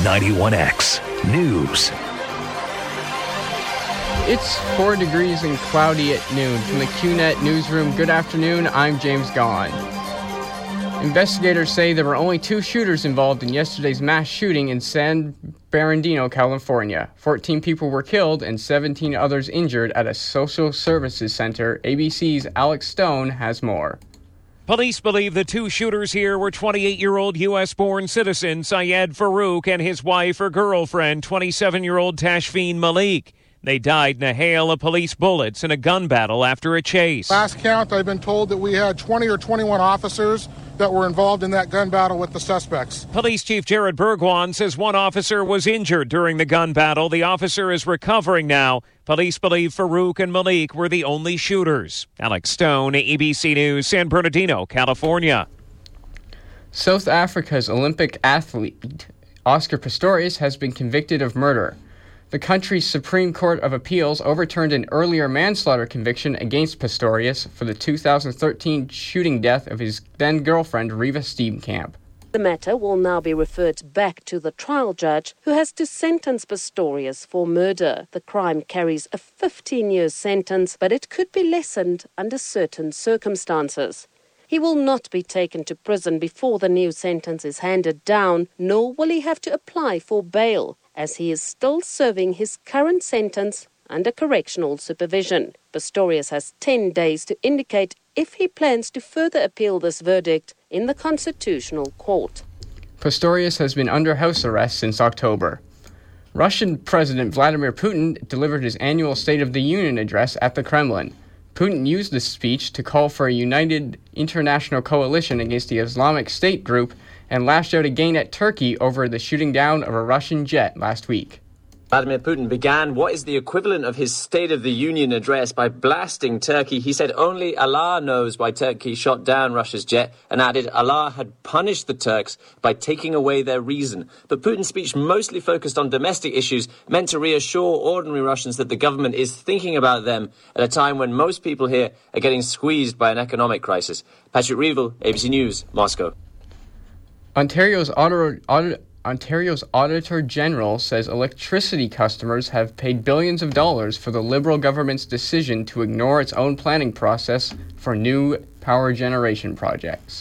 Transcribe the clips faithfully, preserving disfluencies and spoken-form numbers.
ninety-one X News. It's four degrees and cloudy at noon. From the Q net newsroom, good afternoon, I'm James Gaughan. Investigators say there were only two shooters involved in yesterday's mass shooting in San Bernardino, California. fourteen people were killed and seventeen others injured at a social services center. A B C's Alex Stone has more. Police believe the two shooters here were twenty-eight-year-old U S-born citizen Syed Farouk and his wife or girlfriend, twenty-seven-year-old Tashfeen Malik. They died in a hail of police bullets in a gun battle after a chase. Last count, I've been told that we had twenty or twenty-one officers that were involved in that gun battle with the suspects. Police Chief Jared Bergwan says one officer was injured during the gun battle. The officer is recovering now. Police believe Farouk and Malik were the only shooters. Alex Stone, A B C News, San Bernardino, California. South Africa's Olympic athlete Oscar Pistorius has been convicted of murder. The country's Supreme Court of Appeals overturned an earlier manslaughter conviction against Pistorius for the two thousand thirteen shooting death of his then-girlfriend, Reva Steenkamp. The matter will now be referred back to the trial judge, who has to sentence Pistorius for murder. The crime carries a fifteen-year sentence, but it could be lessened under certain circumstances. He will not be taken to prison before the new sentence is handed down, nor will he have to apply for bail, as he is still serving his current sentence under correctional supervision. Pistorius has ten days to indicate if he plans to further appeal this verdict in the Constitutional Court. Pistorius has been under house arrest since October. Russian President Vladimir Putin delivered his annual State of the Union address at the Kremlin. Putin used this speech to call for a united international coalition against the Islamic State group and lashed out again at Turkey over the shooting down of a Russian jet last week. Vladimir Putin began what is the equivalent of his State of the Union address by blasting Turkey. He said only Allah knows why Turkey shot down Russia's jet, and added Allah had punished the Turks by taking away their reason. But Putin's speech mostly focused on domestic issues, meant to reassure ordinary Russians that the government is thinking about them at a time when most people here are getting squeezed by an economic crisis. Patrick Reevell, A B C News, Moscow. Ontario's auto, auto, Ontario's Auditor General says electricity customers have paid billions of dollars for the Liberal government's decision to ignore its own planning process for new power generation projects.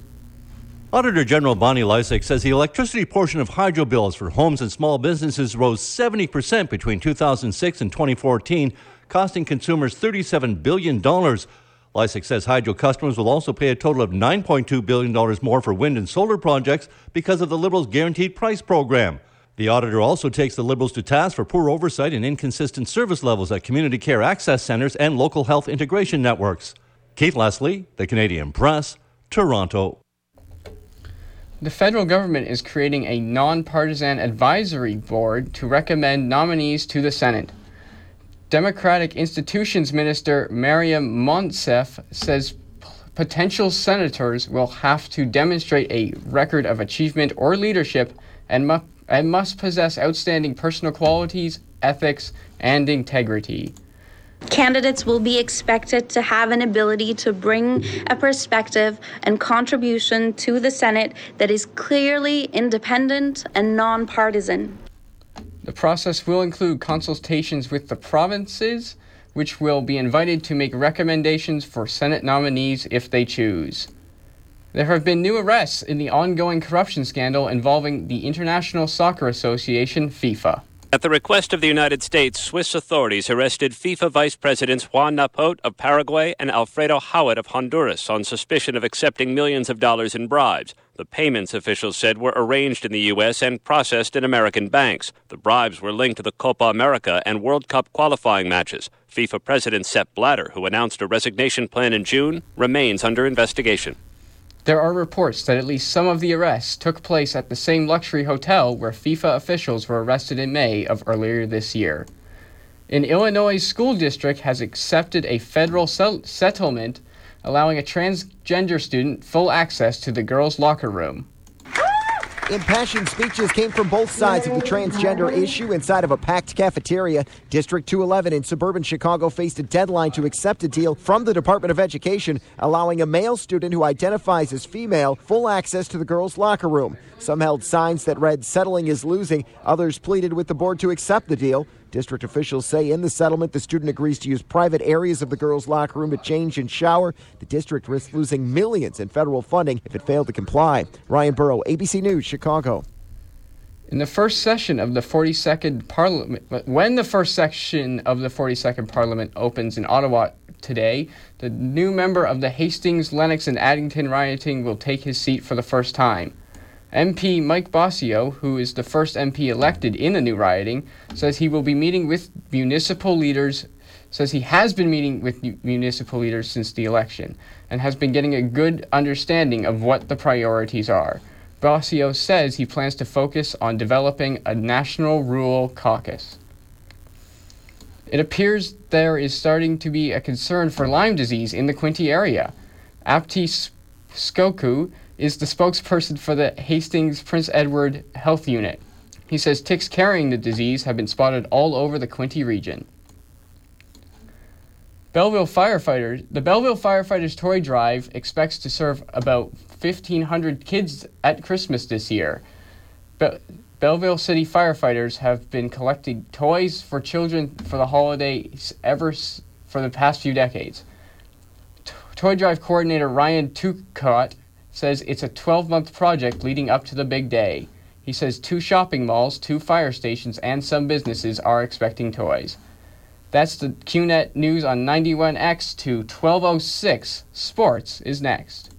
Auditor General Bonnie Lysyk says the electricity portion of hydro bills for homes and small businesses rose seventy percent between two thousand six and twenty fourteen, costing consumers thirty-seven billion dollars. Lysyk says hydro customers will also pay a total of nine point two billion dollars more for wind and solar projects because of the Liberals' guaranteed price program. The auditor also takes the Liberals to task for poor oversight and inconsistent service levels at community care access centres and local health integration networks. Keith Leslie, The Canadian Press, Toronto. The federal government is creating a nonpartisan advisory board to recommend nominees to the Senate. Democratic Institutions Minister Mariam Monsef says p- potential senators will have to demonstrate a record of achievement or leadership and, mu- and must possess outstanding personal qualities, ethics, and integrity. Candidates will be expected to have an ability to bring a perspective and contribution to the Senate that is clearly independent and nonpartisan. The process will include consultations with the provinces, which will be invited to make recommendations for Senate nominees if they choose. There have been new arrests in the ongoing corruption scandal involving the International Soccer Association, FIFA. At the request of the United States, Swiss authorities arrested FIFA Vice Presidents Juan Napote of Paraguay and Alfredo Howard of Honduras on suspicion of accepting millions of dollars in bribes. The payments, officials said, were arranged in the U S and processed in American banks. The bribes were linked to the Copa America and World Cup qualifying matches. FIFA President Sepp Blatter, who announced a resignation plan in June, remains under investigation. There are reports that at least some of the arrests took place at the same luxury hotel where FIFA officials were arrested in May of earlier this year. An Illinois school district has accepted a federal sel- settlement allowing a transgender student full access to the girls' locker room. Impassioned speeches came from both sides of the transgender issue inside of a packed cafeteria. District two eleven in suburban Chicago faced a deadline to accept a deal from the Department of Education, allowing a male student who identifies as female full access to the girls' locker room. Some held signs that read, "Settling is losing." Others pleaded with the board to accept the deal. District officials say in the settlement, the student agrees to use private areas of the girls' locker room to change and shower. The district risks losing millions in federal funding if it failed to comply. Ryan Burrow, A B C News, Chicago. In the first session of the forty-second Parliament, when the first session of the forty-second Parliament opens in Ottawa today, the new member of the Hastings, Lennox, and Addington riding will take his seat for the first time. M P Mike Bossio, who is the first M P elected in the new riding, says he will be meeting with municipal leaders, says he has been meeting with municipal leaders since the election, and has been getting a good understanding of what the priorities are. Bossio says he plans to focus on developing a national rural caucus. It appears there is starting to be a concern for Lyme disease in the Quinte area. Apti Skoku is the spokesperson for the Hastings Prince Edward Health Unit. He says ticks carrying the disease have been spotted all over the Quinte region. Belleville firefighters, the Belleville Firefighters Toy Drive expects to serve about fifteen hundred kids at Christmas this year. Be- Belleville City firefighters have been collecting toys for children for the holidays ever s- for the past few decades. T- Toy Drive coordinator Ryan Tukot says it's a twelve-month project leading up to the big day. He says two shopping malls, two fire stations, and some businesses are expecting toys. That's the Q net News on ninety-one X to twelve oh six. Sports is next.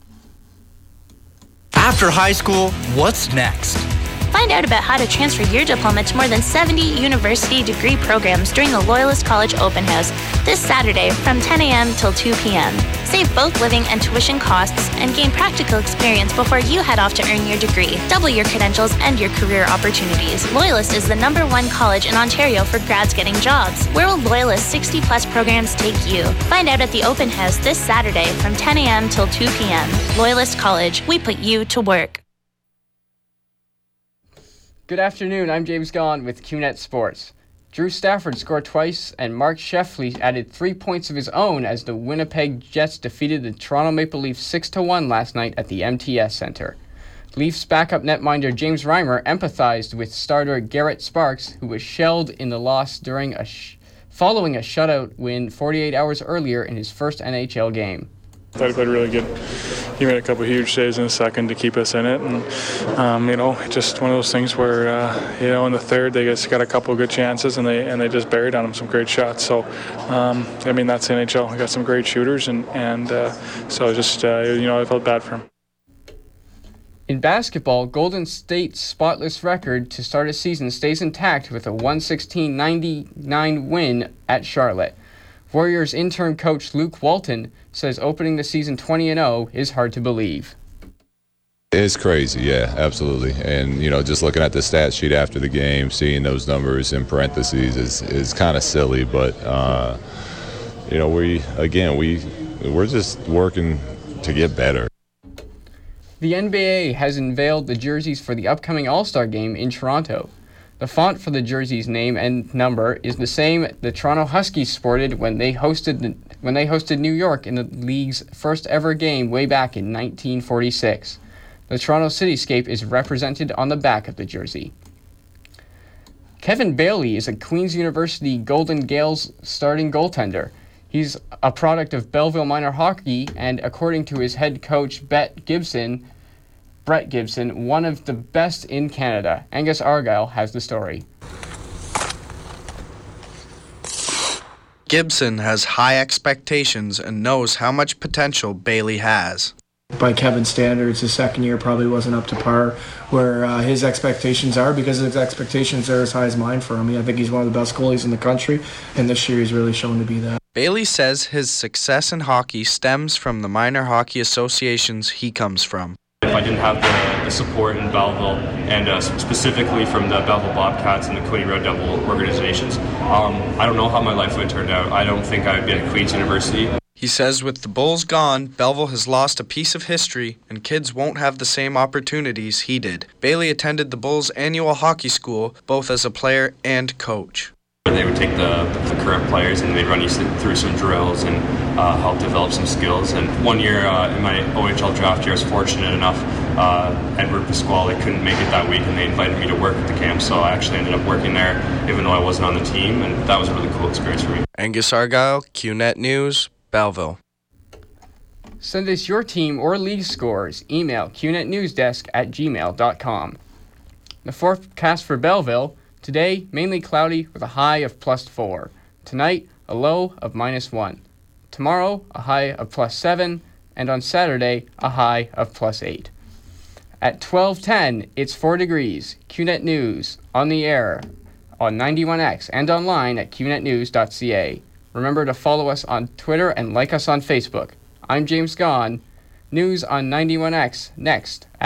After high school, what's next? Find out about how to transfer your diploma to more than seventy university degree programs during the Loyalist College Open House this Saturday from ten a.m. till two p.m. Save both living and tuition costs and gain practical experience before you head off to earn your degree. Double your credentials and your career opportunities. Loyalist is the number one college in Ontario for grads getting jobs. Where will Loyalist sixty plus programs take you? Find out at the Open House this Saturday from ten a.m. till two p.m. Loyalist College, we put you to work. Good afternoon, I'm James Gaughan with Q net Sports. Drew Stafford scored twice, and Mark Sheffley added three points of his own as the Winnipeg Jets defeated the Toronto Maple Leafs six to one last night at the M T S Centre. Leafs backup netminder James Reimer empathized with starter Garrett Sparks, who was shelled in the loss during a sh- following a shutout win forty-eight hours earlier in his first N H L game. I thought he played really good. He made a couple of huge saves in the second to keep us in it, and um, you know, just one of those things where uh, you know, in the third they just got a couple of good chances and they and they just buried on him some great shots. So um, I mean, that's N H L. We got some great shooters, and and uh, so just uh, you know, I felt bad for him. In basketball, Golden State's spotless record to start a season stays intact with a one sixteen ninety-nine win at Charlotte. Warriors interim coach Luke Walton says opening the season twenty and oh is hard to believe. It's crazy, yeah, absolutely. And, you know, just looking at the stat sheet after the game, seeing those numbers in parentheses is, is kind of silly. But, uh, you know, we, again, we, we're just working to get better. The N B A has unveiled the jerseys for the upcoming All-Star game in Toronto. The font for the jersey's name and number is the same the Toronto Huskies sported when they hosted the, when they hosted New York in the league's first ever game way back in nineteen forty-six. The Toronto cityscape is represented on the back of the jersey. Kevin Bailey is a Queen's University Golden Gales starting goaltender. He's a product of Belleville Minor Hockey, and according to his head coach, Bet Gibson, Brett Gibson, one of the best in Canada. Angus Argyle has the story. Gibson has high expectations and knows how much potential Bailey has. By Kevin's standards, his second year probably wasn't up to par where uh, his expectations are, because his expectations are as high as mine for him. I think he's one of the best goalies in the country, and this year he's really shown to be that. Bailey says his success in hockey stems from the minor hockey associations he comes from. If I didn't have the, the support in Belleville, and uh, specifically from the Belleville Bobcats and the Quinte Red Devil organizations, um, I don't know how my life would have turned out. I don't think I would be at Queen's University. He says with the Bulls gone, Belleville has lost a piece of history and kids won't have the same opportunities he did. Bailey attended the Bulls' annual hockey school, both as a player and coach. They would take the, the current players and they'd run you through some drills and uh, help develop some skills. And one year uh, in my O H L draft year, I was fortunate enough, uh, Edward Pasquale couldn't make it that week and they invited me to work at the camp. So I actually ended up working there even though I wasn't on the team, and that was a really cool experience for me. Angus Argyle, Q Net News, Belleville. Send us your team or league scores. Email q net news desk at gmail dot com. The forecast for Belleville: today, mainly cloudy with a high of plus four. Tonight, a low of minus one. Tomorrow, a high of plus seven. And on Saturday, a high of plus eight. At twelve ten, it's four degrees. Q Net News, on the air, on ninety-one X, and online at q net news dot c a. Remember to follow us on Twitter and like us on Facebook. I'm James Gahn. News on ninety-one X, next.